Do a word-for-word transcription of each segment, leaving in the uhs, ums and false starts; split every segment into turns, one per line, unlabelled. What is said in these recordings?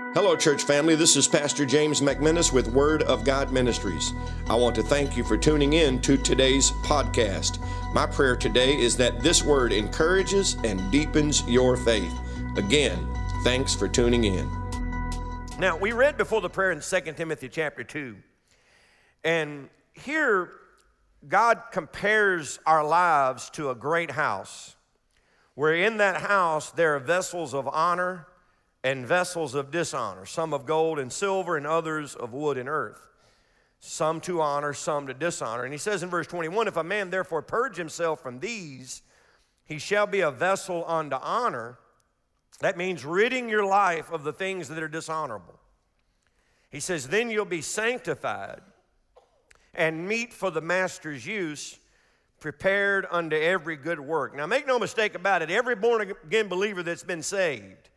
Hello, church family. This is Pastor James McMinnis with Word of God Ministries. I want to thank you for tuning in to today's podcast. My prayer today is that this word encourages and deepens your faith. Again, thanks for tuning in.
Now, we read before the prayer in Second Timothy chapter two, and here God compares our lives to a great house, where in that house there are vessels of honor and vessels of dishonor, some of gold and silver and others of wood and earth, some to honor, some to dishonor. And he says in verse twenty-one, if a man therefore purge himself from these, he shall be a vessel unto honor. That means ridding your life of the things that are dishonorable. He says, then you'll be sanctified and meet for the master's use, prepared unto every good work. Now make no mistake about it, every born-again believer that's been saved,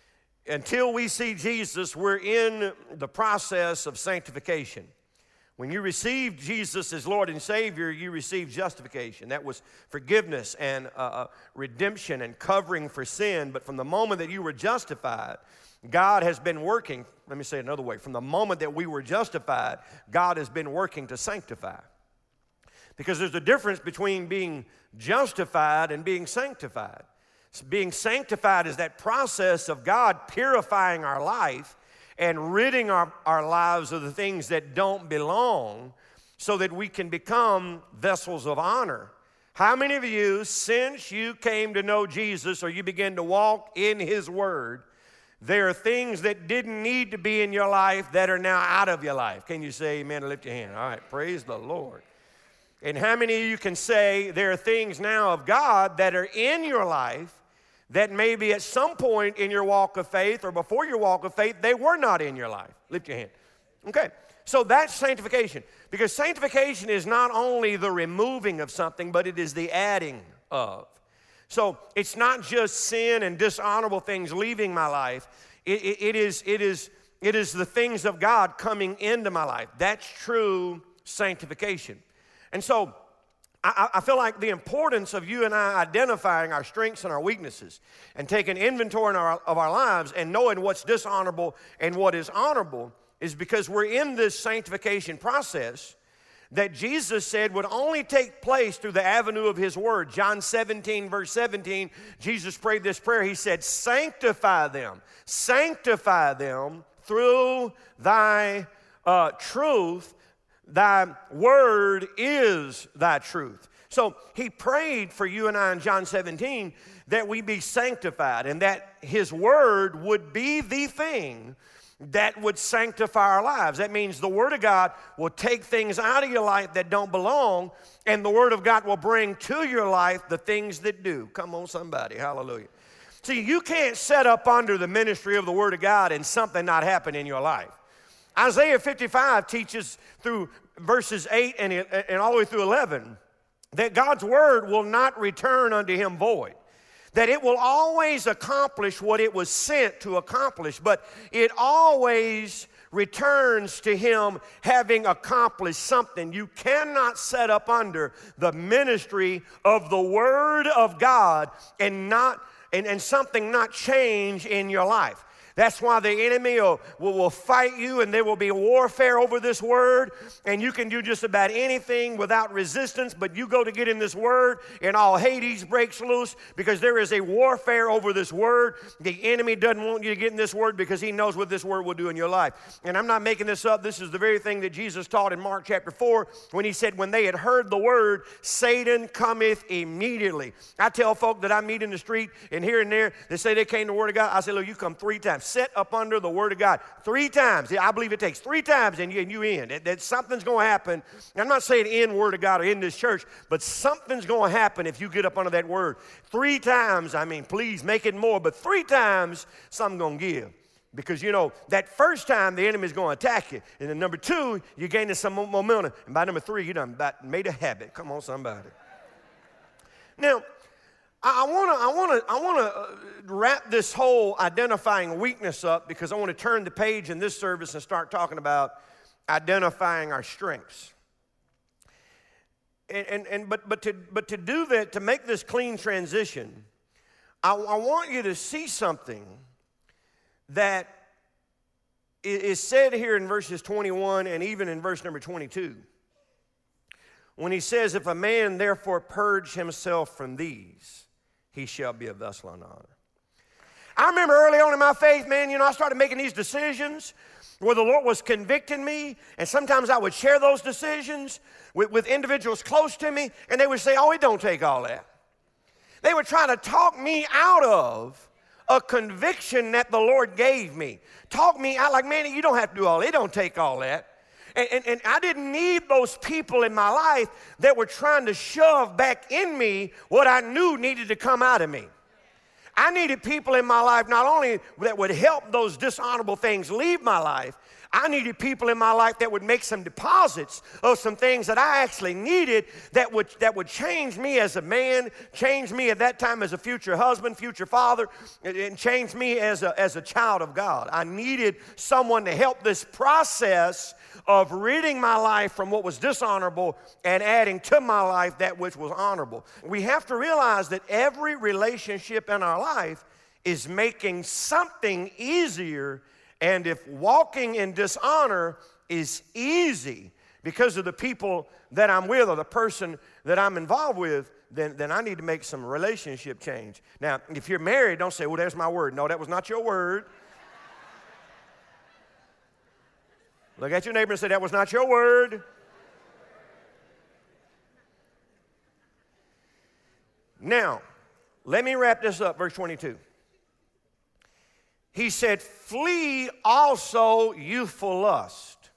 until we see Jesus, we're in the process of sanctification. When you received Jesus as Lord and Savior, you received justification. That was forgiveness and uh, redemption and covering for sin. But from the moment that you were justified, God has been working. Let me say it another way. From the moment that we were justified, God has been working to sanctify. Because there's a difference between being justified and being sanctified. Being sanctified is that process of God purifying our life and ridding our, our lives of the things that don't belong so that we can become vessels of honor. How many of you, since you came to know Jesus or you began to walk in His Word, there are things that didn't need to be in your life that are now out of your life? Can you say amen or lift your hand? All right, praise the Lord. And how many of you can say there are things now of God that are in your life that maybe at some point in your walk of faith or before your walk of faith, they were not in your life? Lift your hand. Okay, so that's sanctification. Because sanctification is not only the removing of something, but it is the adding of. So it's not just sin and dishonorable things leaving my life. It, it, it, is, it, is, it is the things of God coming into my life. That's true sanctification. And so I, I feel like the importance of you and I identifying our strengths and our weaknesses and taking inventory in our, of our lives and knowing what's dishonorable and what is honorable is because we're in this sanctification process that Jesus said would only take place through the avenue of His Word. John seventeen, verse seventeen, Jesus prayed this prayer. He said, sanctify them, sanctify them through thy uh, truth. Thy word is thy truth. So he prayed for you and I in John seventeen that we be sanctified and that his word would be the thing that would sanctify our lives. That means the word of God will take things out of your life that don't belong, and the word of God will bring to your life the things that do. Come on, somebody. Hallelujah. See, you can't set up under the ministry of the word of God and something not happen in your life. Isaiah fifty-five teaches through verses eight and, and all the way through eleven that God's word will not return unto him void, that it will always accomplish what it was sent to accomplish, but it always returns to him having accomplished something. You cannot set up under the ministry of the word of God and not and, and something not change in your life. That's why the enemy will, will, will fight you, and there will be warfare over this word, and you can do just about anything without resistance, but you go to get in this word, and all Hades breaks loose because there is a warfare over this word. The enemy doesn't want you to get in this word because he knows what this word will do in your life. And I'm not making this up. This is the very thing that Jesus taught in Mark chapter four when he said, when they had heard the word, Satan cometh immediately. I tell folk that I meet in the street and here and there, they say they came to the word of God. I say, look, you come three times. Set up under the word of God. Three times. I believe it takes three times and you, and you in. That, that something's going to happen. I'm not saying in word of God or in this church, but something's going to happen if you get up under that word. Three times, I mean, please make it more, but three times something's going to give. Because, you know, that first time the enemy's going to attack you. And then number two, you're gaining some momentum. And by number three, you done about made a habit. Come on, somebody. Now, I want to I want to I want to wrap this whole identifying weakness up because I want to turn the page in this service and start talking about identifying our strengths. And and, and but but to but to do that, to make this clean transition, I, I want you to see something that is said here in verses twenty-one and even in verse number twenty-two. When he says, if a man therefore purge himself from these, he shall be a vessel unto honor. I remember early on in my faith, man, you know, I started making these decisions where the Lord was convicting me, and sometimes I would share those decisions with, with individuals close to me, and they would say, oh, it don't take all that. They were trying to talk me out of a conviction that the Lord gave me. Talk me out like, man, you don't have to do all that. It don't take all that. And, and, and I didn't need those people in my life that were trying to shove back in me what I knew needed to come out of me. I needed people in my life not only that would help those dishonorable things leave my life, I needed people in my life that would make some deposits of some things that I actually needed that would, that would change me as a man, change me at that time as a future husband, future father, and change me as a, as a child of God. I needed someone to help this process of ridding my life from what was dishonorable and adding to my life that which was honorable. We have to realize that every relationship in our life is making something easier. And if walking in dishonor is easy because of the people that I'm with or the person that I'm involved with, then, then I need to make some relationship change. Now, if you're married, don't say, well, there's my word. No, that was not your word. Look at your neighbor and say, that was not your word. Now, let me wrap this up, verse twenty-two. He said, flee also youthful lust,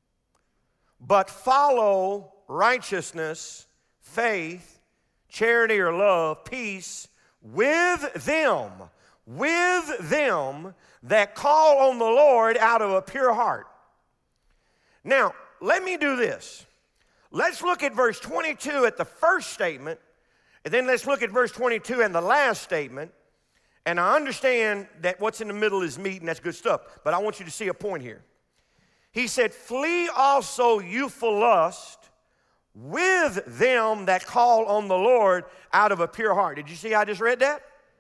but follow righteousness, faith, charity or love, peace with them, with them that call on the Lord out of a pure heart. Now, let me do this. Let's look at verse twenty-two at the first statement, and then let's look at verse twenty-two and the last statement. And I understand that what's in the middle is meat, and that's good stuff. But I want you to see a point here. He said, flee also youthful lust with them that call on the Lord out of a pure heart. Did you see I just read that?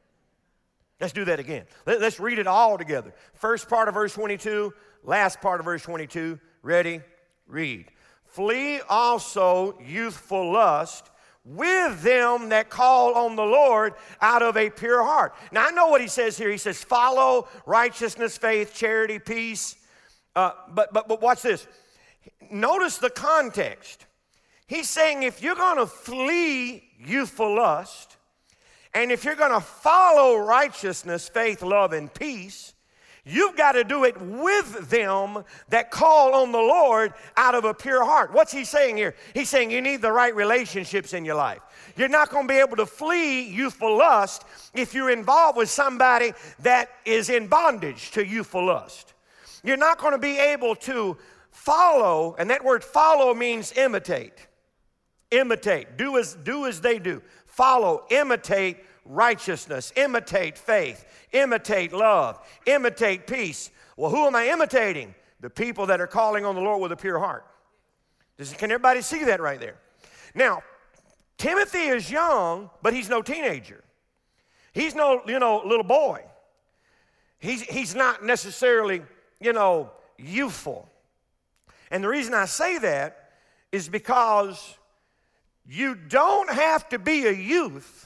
Let's do that again. Let's read it all together. First part of verse twenty-two, last part of verse twenty-two. Ready? Read. Flee also youthful lust with them that call on the Lord out of a pure heart. Now, I know what he says here. He says, follow righteousness, faith, charity, peace. Uh, but, but, but watch this. Notice the context. He's saying if you're going to flee youthful lust, and if you're going to follow righteousness, faith, love, and peace, you've got to do it with them that call on the Lord out of a pure heart. What's he saying here? He's saying you need the right relationships in your life. You're not going to be able to flee youthful lust if you're involved with somebody that is in bondage to youthful lust. You're not going to be able to follow, and that word follow means imitate. Imitate. Do as, do as they do. Follow, imitate righteousness, imitate faith, imitate love, imitate peace. Well, who am I imitating? The people that are calling on the Lord with a pure heart. Does, can everybody see that right there? Now, Timothy is young, but he's no teenager. He's no, you know, little boy. He's, he's not necessarily, you know, youthful. And the reason I say that is because you don't have to be a youth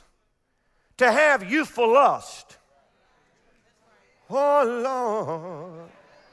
to have youthful lust. Oh, Lord.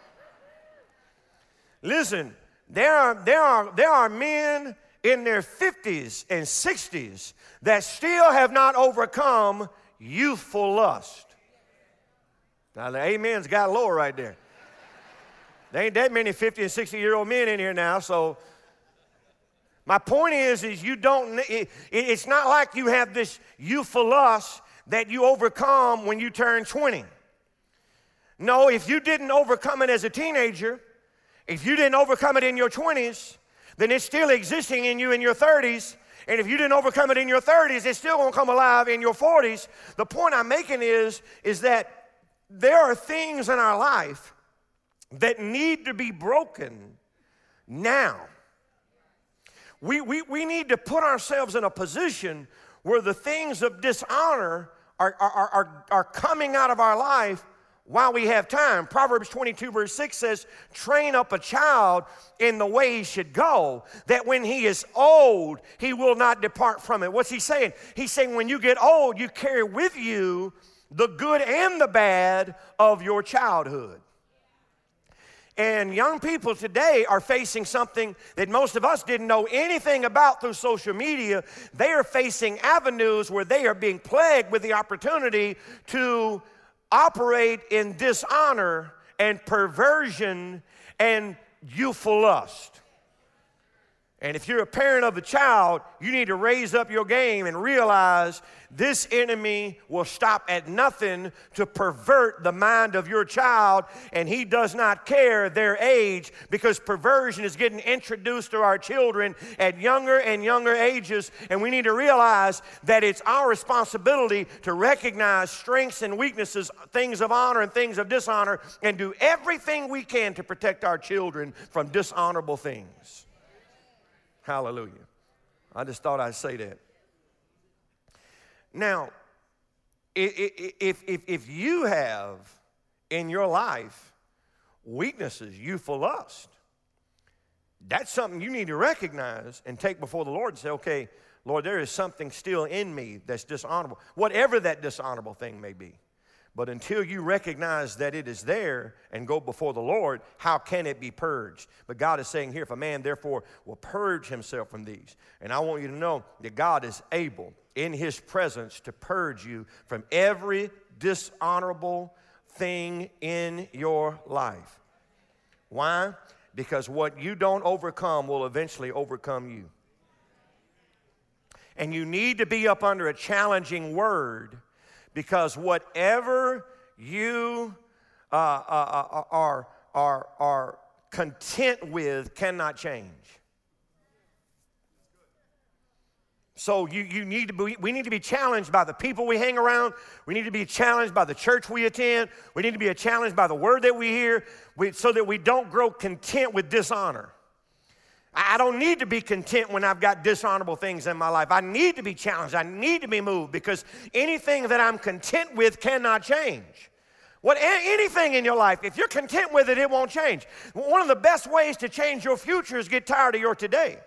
Listen, there are, there are, there are men in their fifties and sixties that still have not overcome youthful lust. Now, the amen's got lower right there. There ain't that many fifty and sixty-year-old men in here now, so my point is, is you don't, it, it's not like you have this youthful lust that you overcome when you turn twenty. No, if you didn't overcome it as a teenager, if you didn't overcome it in your twenties, then it's still existing in you in your thirties. And if you didn't overcome it in your thirties, it's still going to come alive in your forties. The point I'm making is, is that there are things in our life that need to be broken now. We, we, we need to put ourselves in a position where the things of dishonor are, are, are, are coming out of our life while we have time. Proverbs twenty-two verse six says, train up a child in the way he should go, that when he is old, he will not depart from it. What's he saying? He's saying when you get old, you carry with you the good and the bad of your childhood. And young people today are facing something that most of us didn't know anything about through social media. They are facing avenues where they are being plagued with the opportunity to operate in dishonor and perversion and youthful lust. And if you're a parent of a child, you need to raise up your game and realize this enemy will stop at nothing to pervert the mind of your child, and he does not care their age, because perversion is getting introduced to our children at younger and younger ages, and we need to realize that it's our responsibility to recognize strengths and weaknesses, things of honor and things of dishonor, and do everything we can to protect our children from dishonorable things. Hallelujah. I just thought I'd say that. Now, if, if, if you have in your life weaknesses, youthful lust, that's something you need to recognize and take before the Lord and say, okay, Lord, there is something still in me that's dishonorable, whatever that dishonorable thing may be. But until you recognize that it is there and go before the Lord, how can it be purged? But God is saying here, if a man therefore will purge himself from these. And I want you to know that God is able in his presence to purge you from every dishonorable thing in your life. Why? Because what you don't overcome will eventually overcome you. And you need to be up under a challenging word, because whatever you uh, uh, are, are, are content with cannot change. So you, you need to be, we need to be challenged by the people we hang around. We need to be challenged by the church we attend. We need to be challenged by the word that we hear, we, so that we don't grow content with dishonor. I don't need to be content when I've got dishonorable things in my life. I need to be challenged. I need to be moved, because anything that I'm content with cannot change. What, anything in your life, if you're content with it, it won't change. One of the best ways to change your future is get tired of your today.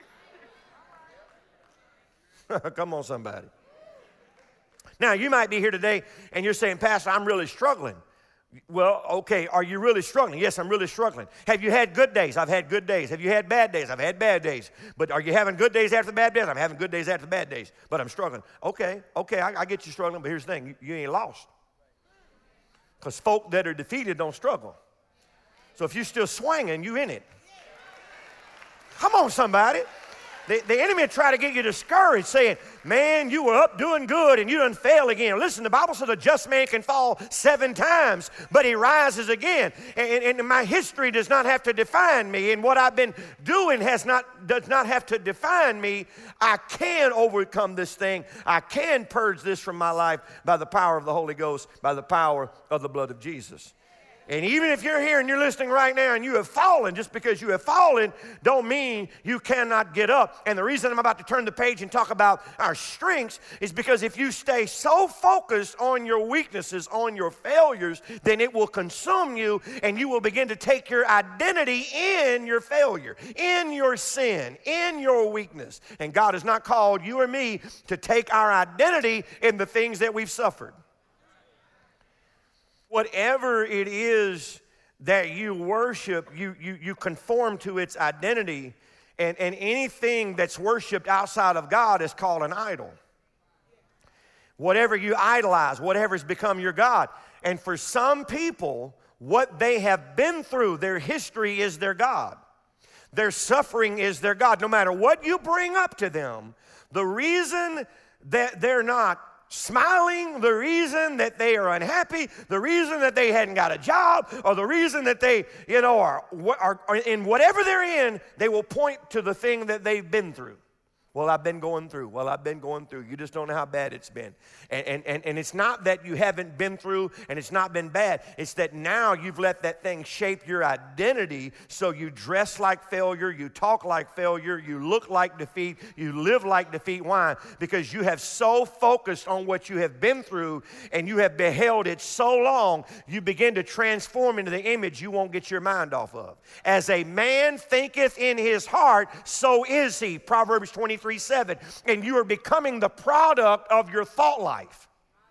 Come on, somebody. Now, you might be here today and you're saying, Pastor, I'm really struggling. Well, okay, are you really struggling? Yes, I'm really struggling. Have you had good days? I've had good days. Have you had bad days? I've had bad days. But are you having good days after the bad days? I'm having good days after the bad days, but I'm struggling. Okay, okay, I, I get you struggling, but here's the thing. You, you ain't lost. Because folk that are defeated don't struggle. So if you're still swinging, you in it. Come on, somebody. The, the enemy will try to get you discouraged, saying, man, you were up doing good and you done fail again. Listen, the Bible says a just man can fall seven times, but he rises again. And, and my history does not have to define me, and what I've been doing has not, does not have to define me. I can overcome this thing. I can purge this from my life by the power of the Holy Ghost, by the power of the blood of Jesus. And even if you're here and you're listening right now and you have fallen, just because you have fallen don't mean you cannot get up. And the reason I'm about to turn the page and talk about our strengths is because if you stay so focused on your weaknesses, on your failures, then it will consume you, and you will begin to take your identity in your failure, in your sin, in your weakness. And God has not called you or me to take our identity in the things that we've suffered. Whatever it is that you worship, you, you, you conform to its identity, and, and anything that's worshiped outside of God is called an idol. Whatever you idolize, whatever has become your God. And for some people, what they have been through, their history is their God. Their suffering is their God. No matter what you bring up to them, the reason that they're not smiling, the reason that they are unhappy, the reason that they hadn't got a job, or the reason that they, you know, are, are, are in whatever they're in, they will point to the thing that they've been through. Well, I've been going through. Well, I've been going through. You just don't know how bad it's been. And, and, and, and it's not that you haven't been through and it's not been bad. It's that now you've let that thing shape your identity, so you dress like failure, you talk like failure, you look like defeat, you live like defeat. Why? Because you have so focused on what you have been through and you have beheld it so long, you begin to transform into the image you won't get your mind off of. As a man thinketh in his heart, so is he. Proverbs twenty-three seven, and you are becoming the product of your thought life.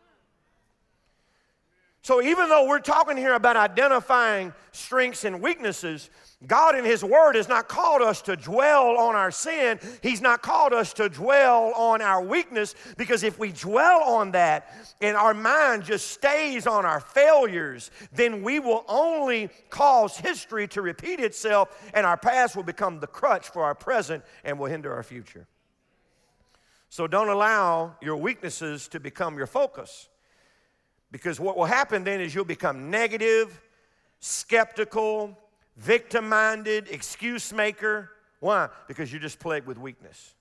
So even though we're talking here about identifying strengths and weaknesses, God in His Word has not called us to dwell on our sin. He's not called us to dwell on our weakness, because if we dwell on that and our mind just stays on our failures, then we will only cause history to repeat itself, and our past will become the crutch for our present and will hinder our future. So don't allow your weaknesses to become your focus, because what will happen then is you'll become negative, skeptical, victim-minded, excuse maker. Why? Because you're just plagued with weakness.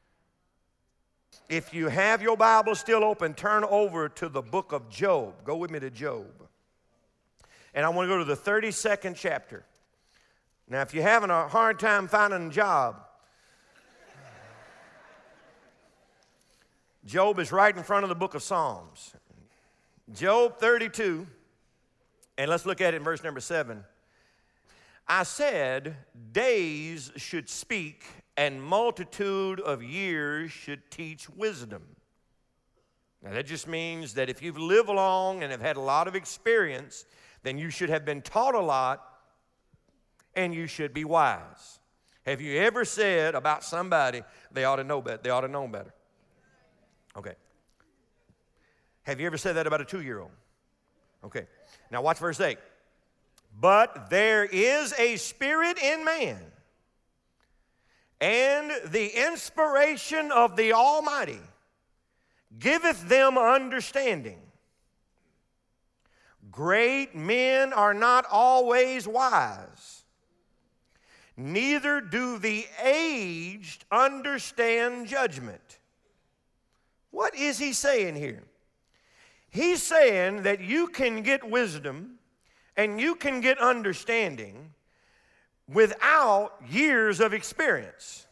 If you have your Bible still open, turn over to the book of Job. Go with me to Job. And I want to go to the thirty-second chapter. Now, if you're having a hard time finding a job, Job is right in front of the book of Psalms. Job thirty-two, and let's look at it in verse number seven. I said, days should speak, and multitude of years should teach wisdom. Now that just means that if you've lived long and have had a lot of experience, then you should have been taught a lot, and you should be wise. Have you ever said about somebody, they ought to know better, they ought to know better? Okay. Have you ever said that about a two-year-old? Okay. Now watch verse eight. But there is a spirit in man, and the inspiration of the Almighty giveth them understanding. Great men are not always wise, neither do the aged understand judgment. What is he saying here? He's saying that you can get wisdom and you can get understanding without years of experience.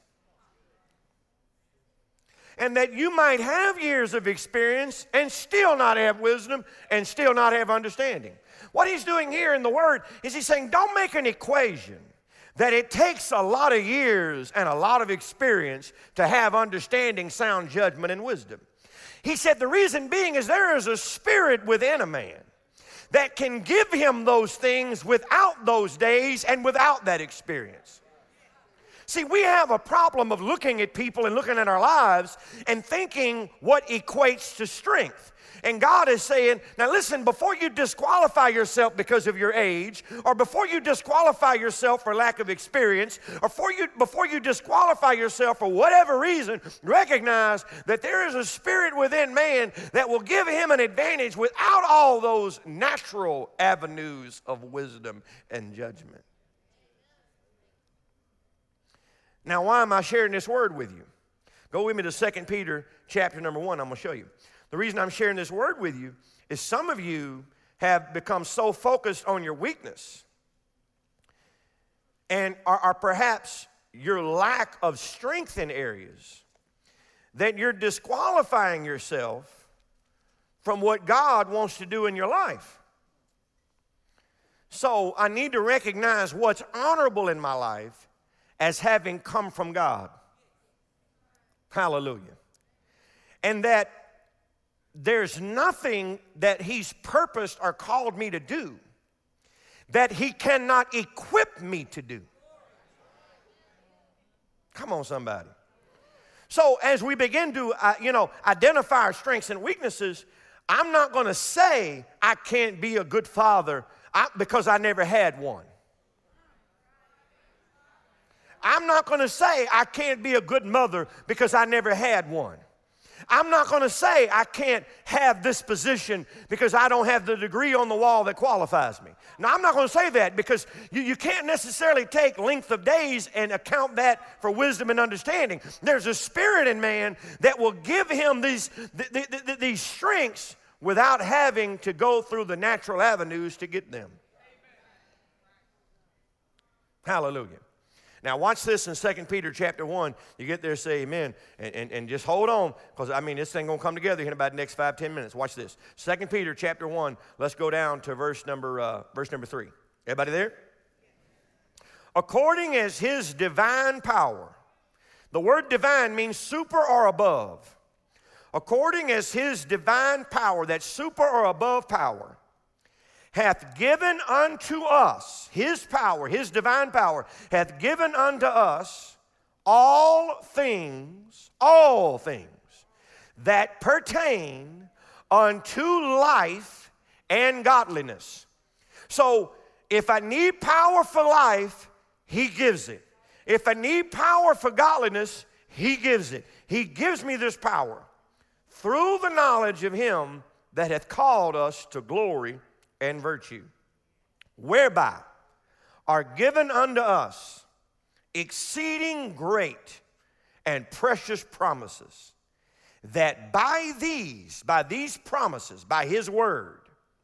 And that you might have years of experience and still not have wisdom and still not have understanding. What he's doing here in the Word is he's saying, don't make an equation that it takes a lot of years and a lot of experience to have understanding, sound judgment, and wisdom. He said the reason being is there is a spirit within a man that can give him those things without those days and without that experience. See, we have a problem of looking at people and looking at our lives and thinking what equates to strength. And God is saying, now listen, before you disqualify yourself because of your age, or before you disqualify yourself for lack of experience, or before you, before you disqualify yourself for whatever reason, recognize that there is a spirit within man that will give him an advantage without all those natural avenues of wisdom and judgment. Now, why am I sharing this word with you? Go with me to Second Peter chapter number one. I'm going to show you. The reason I'm sharing this word with you is some of you have become so focused on your weakness and are, are perhaps your lack of strength in areas that you're disqualifying yourself from what God wants to do in your life. So I need to recognize what's honorable in my life as having come from God. Hallelujah. And that there's nothing that He's purposed or called me to do that He cannot equip me to do. Come on, somebody. So as we begin to, uh, you know, identify our strengths and weaknesses, I'm not going to say I can't be a good father I, because I never had one. I'm not going to say I can't be a good mother because I never had one. I'm not going to say I can't have this position because I don't have the degree on the wall that qualifies me. Now, I'm not going to say that because you, you can't necessarily take length of days and account that for wisdom and understanding. There's a spirit in man that will give him these, th- th- th- these strengths without having to go through the natural avenues to get them. Hallelujah. Now watch this in Second Peter chapter one. You get there, say amen, and, and, and just hold on, because I mean this thing going to come together in about the next five, ten minutes. Watch this. Second Peter chapter one, let's go down to verse number, uh, verse number three. Everybody there? According as his divine power. The word divine means super or above. According as his divine power, that super or above power, hath given unto us, his power, his divine power, hath given unto us all things, all things that pertain unto life and godliness. So if I need power for life, he gives it. If I need power for godliness, he gives it. He gives me this power through the knowledge of him that hath called us to glory and virtue, whereby are given unto us exceeding great and precious promises, that by these, by these promises, by his word,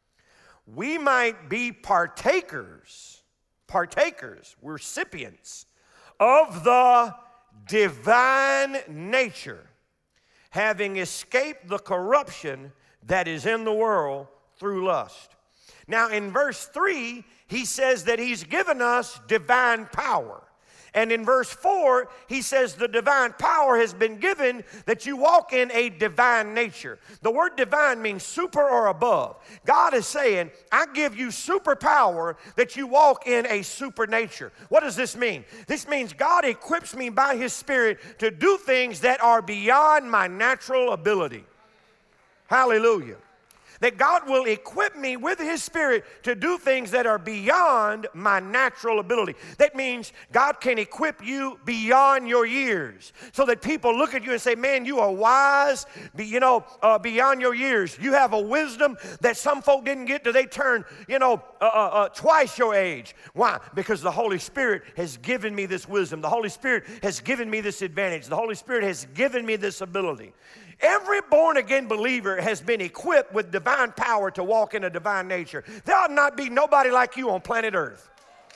we might be partakers, partakers, recipients of the divine nature, having escaped the corruption that is in the world through lust. Now in verse three, he says that he's given us divine power. And in verse four, he says the divine power has been given that you walk in a divine nature. The word divine means super or above. God is saying, I give you super power that you walk in a super nature. What does this mean? This means God equips me by his Spirit to do things that are beyond my natural ability. Hallelujah. That God will equip me with his Spirit to do things that are beyond my natural ability. That means God can equip you beyond your years, so that people look at you and say, man, you are wise, be, you know, uh, beyond your years. You have a wisdom that some folk didn't get till they turn, you know, uh, uh, uh, twice your age. Why? Because the Holy Spirit has given me this wisdom. The Holy Spirit has given me this advantage. The Holy Spirit has given me this ability. Every born-again believer has been equipped with divine power to walk in a divine nature. There ought not be nobody like you on planet Earth.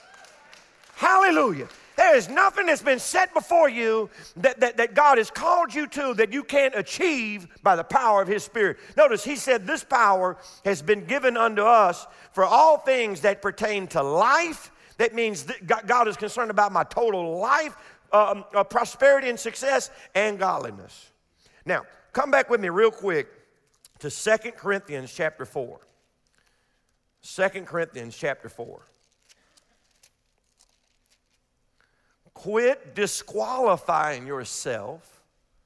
Hallelujah. There is nothing that's been set before you that, that, that God has called you to that you can't achieve by the power of his Spirit. Notice he said this power has been given unto us for all things that pertain to life. That means that God is concerned about my total life, um, uh, prosperity and success, and godliness. Now, come back with me real quick to Second Corinthians chapter four. Second Corinthians chapter four. Quit disqualifying yourself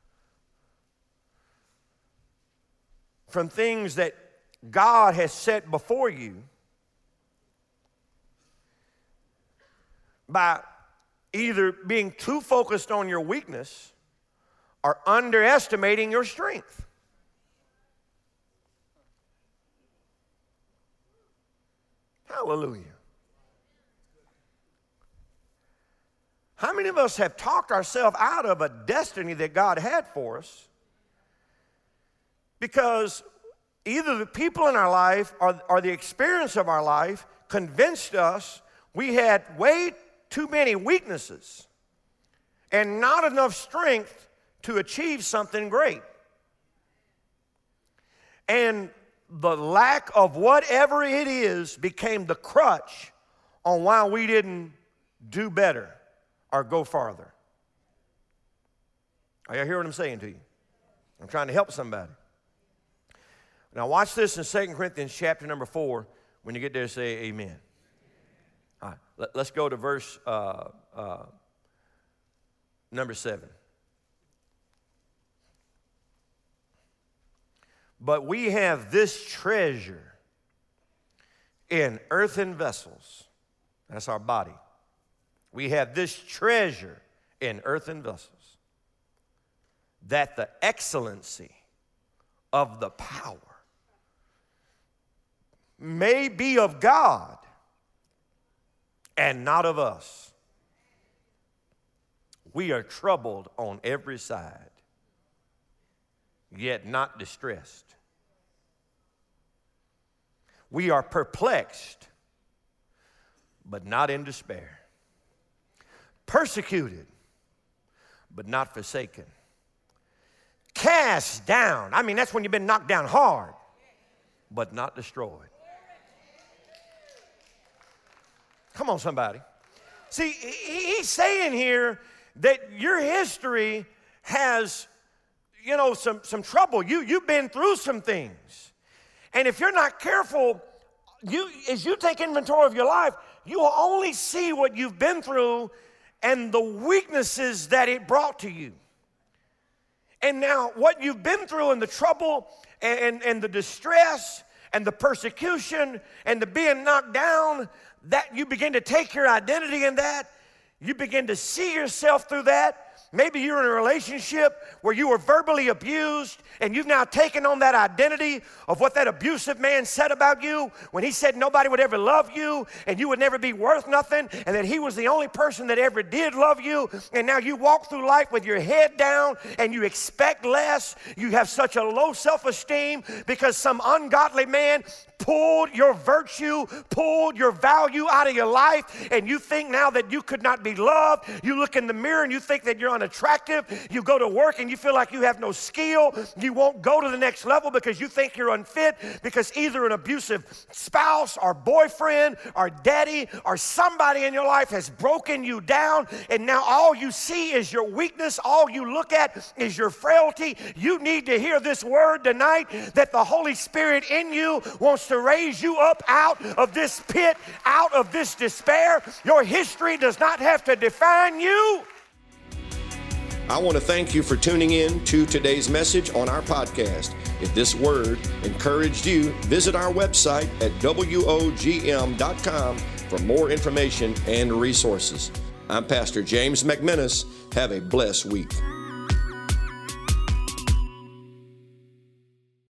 from things that God has set before you by either being too focused on your weakness are underestimating your strength. Hallelujah. How many of us have talked ourselves out of a destiny that God had for us because either the people in our life or, or the experience of our life convinced us we had way too many weaknesses and not enough strength to achieve something great. And the lack of whatever it is became the crutch on why we didn't do better or go farther. Are you hear what I'm saying to you? I'm trying to help somebody. Now watch this in Second Corinthians chapter number four. When you get there, say amen. All right, let, let's go to verse uh, uh, number seven. But we have this treasure in earthen vessels. That's our body. We have this treasure in earthen vessels, that the excellency of the power may be of God and not of us. We are troubled on every side, yet not distressed. We are perplexed, but not in despair. Persecuted, but not forsaken. Cast down. I mean, that's when you've been knocked down hard, but not destroyed. Come on, somebody. See, he's saying here that your history has, you know, some, some trouble. You, you've been through some things. And if you're not careful, you, as you take inventory of your life, you will only see what you've been through and the weaknesses that it brought to you. And now what you've been through and the trouble and, and, and the distress and the persecution and the being knocked down, that you begin to take your identity in that. You begin to see yourself through that. Maybe you're in a relationship where you were verbally abused and you've now taken on that identity of what that abusive man said about you when he said nobody would ever love you and you would never be worth nothing and that he was the only person that ever did love you. And now you walk through life with your head down and you expect less. You have such a low self-esteem because some ungodly man pulled your virtue, pulled your value out of your life, and you think now that you could not be loved. You look in the mirror and you think that you're unattractive. You go to work and you feel like you have no skill. You won't go to the next level because you think you're unfit because either an abusive spouse or boyfriend or daddy or somebody in your life has broken you down, and now all you see is your weakness. All you look at is your frailty. You need to hear this word tonight that the Holy Spirit in you wants to raise you up out of this pit, out of this despair. Your history does not have to define you.
I want to thank you for tuning in to today's message on our podcast. If this word encouraged you, visit our website at W O G M dot com for more information and resources. I'm Pastor James McManus. Have a blessed week.